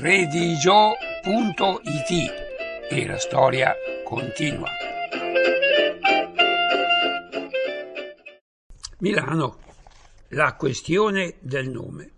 redigio.it e la storia continua. Milano, la questione del nome.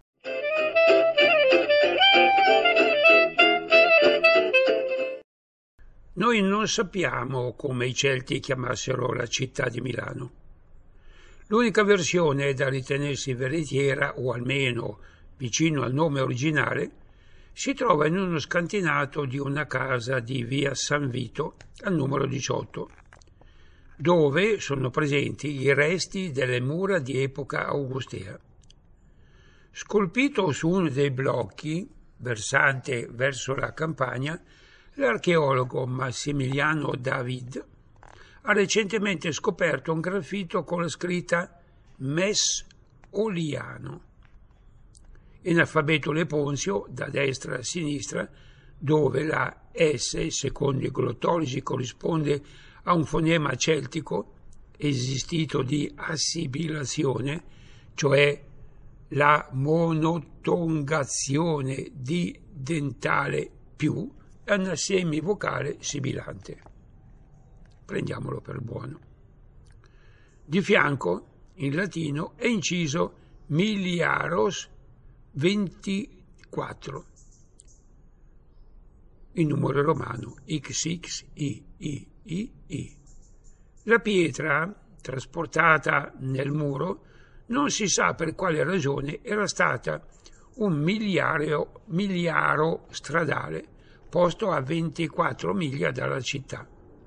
Noi non sappiamo come i Celti chiamassero la città di Milano. L'unica versione da ritenersi veritiera, o almeno vicino al nome originale, si trova in uno scantinato di una casa di via San Vito, al numero 18, dove sono presenti i resti delle mura di epoca augustea. Scolpito su uno dei blocchi, versante verso la campagna, l'archeologo Massimiliano David ha recentemente scoperto un graffito con la scritta Mes Oliano in alfabeto leponsio da destra a sinistra, dove la S, secondo i glottologi, corrisponde a un fonema celtico esistito di assibilazione, cioè la monotongazione di dentale più, è una semivocale sibilante. Prendiamolo per buono. Di fianco, in latino, è inciso miliaros 24, in numero romano XXIII. La pietra, trasportata nel muro, non si sa per quale ragione era stata un miliaro stradale posto a 24 miglia dalla città.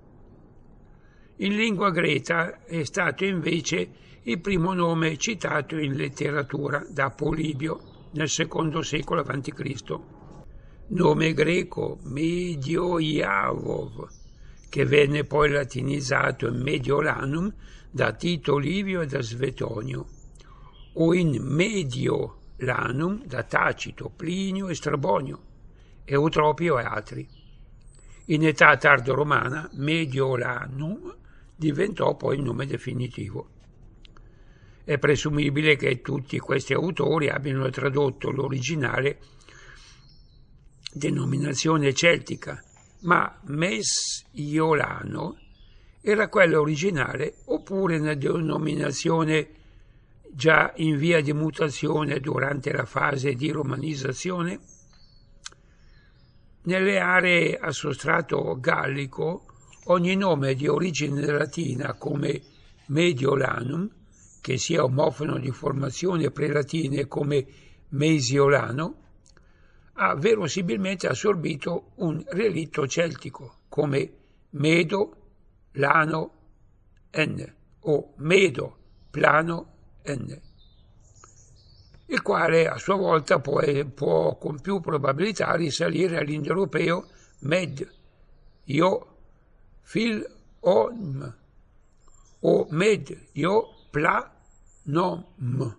In lingua greca è stato invece il primo nome citato in letteratura da Polibio nel II secolo a.C., nome greco Medioiavov, che venne poi latinizzato in Mediolanum da Tito Livio e da Svetonio, o in Mediolanum da Tacito, Plinio e Strabonio, Eutropio e altri. In età tardo-romana Mediolanum diventò poi il nome definitivo. È presumibile che tutti questi autori abbiano tradotto l'originale denominazione celtica, ma Mes Iolano era quella originale oppure una denominazione già in via di mutazione durante la fase di romanizzazione? Nelle aree a sostrato gallico ogni nome di origine latina come Mediolanum, che sia omofono di formazione prelatine come Mesiolano, ha verosimilmente assorbito un relitto celtico come Medo, Lano, N o Medo, Plano, N, il quale a sua volta può con più probabilità risalire all'indoeuropeo Med, Io, Fil, Om o Med, Io, Pla, Nom.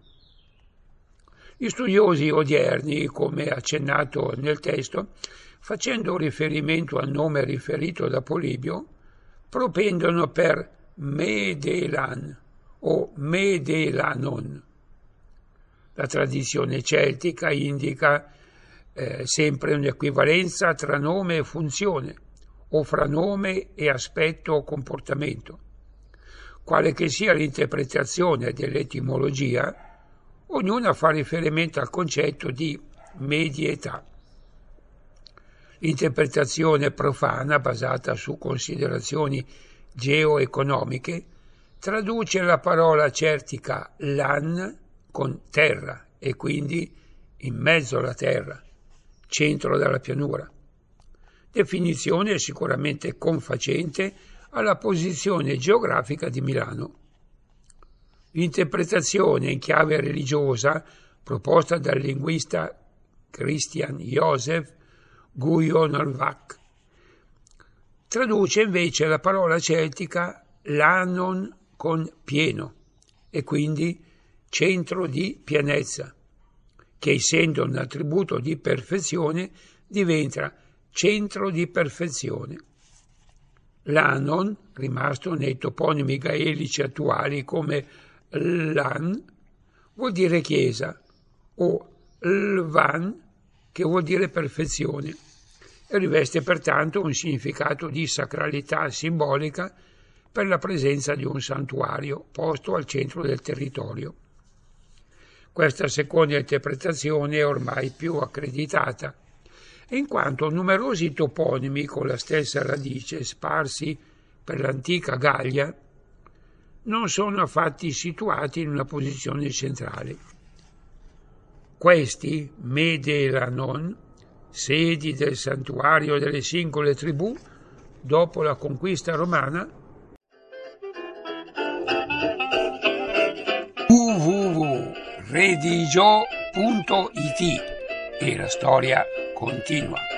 Gli studiosi odierni, come accennato nel testo, facendo riferimento al nome riferito da Polibio, propendono per Medelan o Medelanon. La tradizione celtica indica sempre un'equivalenza tra nome e funzione, o fra nome e aspetto o comportamento. Quale che sia l'interpretazione dell'etimologia, ognuna fa riferimento al concetto di medietà. L'interpretazione profana, basata su considerazioni geoeconomiche, traduce la parola celtica lan con terra e quindi in mezzo alla terra, centro della pianura. Definizione sicuramente confacente alla posizione geografica di Milano. L'interpretazione in chiave religiosa proposta dal linguista Christian Josef Guyon-Olvac traduce invece la parola celtica lanon con pieno e quindi centro di pienezza, che essendo un attributo di perfezione diventa centro di perfezione. L'anon, rimasto nei toponimi gaelici attuali come Lan, vuol dire chiesa, o Lvan che vuol dire perfezione, e riveste pertanto un significato di sacralità simbolica per la presenza di un santuario posto al centro del territorio. Questa seconda interpretazione è ormai più accreditata, in quanto numerosi toponimi con la stessa radice sparsi per l'antica Gallia non sono affatto situati in una posizione centrale. Questi, Mede e Lanon, sedi del santuario delle singole tribù, dopo la conquista romana, www.redigio.it, e la storia continua.